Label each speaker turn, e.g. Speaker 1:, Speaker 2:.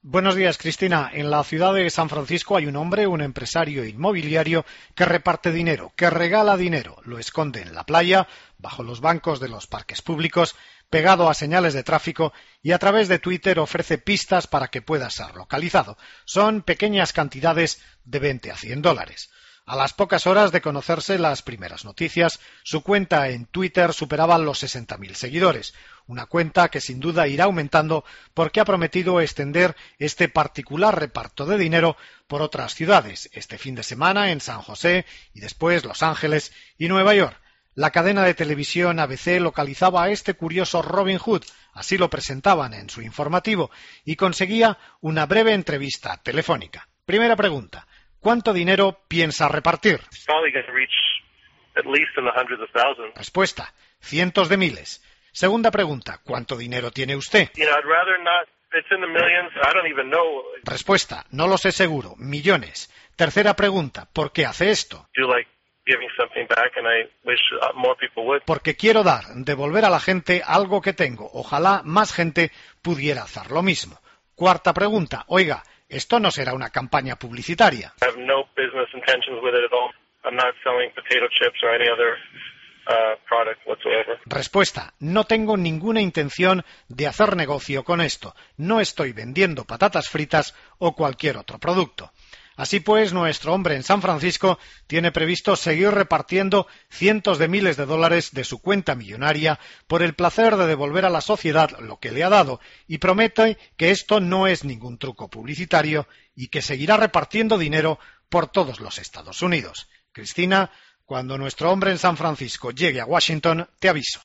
Speaker 1: Buenos días, Cristina. En la ciudad de San Francisco hay un hombre, un empresario inmobiliario, que reparte dinero, que regala dinero, lo esconde en la playa, bajo los bancos de los parques públicos, pegado a señales de tráfico y a través de Twitter ofrece pistas para que pueda ser localizado. Son pequeñas cantidades de 20 a $100. A las pocas horas de conocerse las primeras noticias, su cuenta en Twitter superaba los 60.000 seguidores, una cuenta que sin duda irá aumentando porque ha prometido extender este particular reparto de dinero por otras ciudades, este fin de semana en San José y después Los Ángeles y Nueva York. La cadena de televisión ABC localizaba a este curioso Robin Hood, así lo presentaban en su informativo, y conseguía una breve entrevista telefónica. Primera pregunta. ¿Cuánto dinero piensa repartir? Respuesta: cientos de miles. Segunda pregunta. ¿Cuánto dinero tiene usted? Respuesta: no lo sé seguro. Millones. Tercera pregunta. ¿Por qué hace esto? Porque quiero devolver a la gente algo que tengo. Ojalá más gente pudiera hacer lo mismo. Cuarta pregunta. Oiga, esto no será una campaña publicitaria. Respuesta: no tengo ninguna intención de hacer negocio con esto. No estoy vendiendo patatas fritas o cualquier otro producto. Así pues, nuestro hombre en San Francisco tiene previsto seguir repartiendo cientos de miles de dólares de su cuenta millonaria por el placer de devolver a la sociedad lo que le ha dado, y promete que esto no es ningún truco publicitario y que seguirá repartiendo dinero por todos los Estados Unidos. Cristina, cuando nuestro hombre en San Francisco llegue a Washington, te aviso.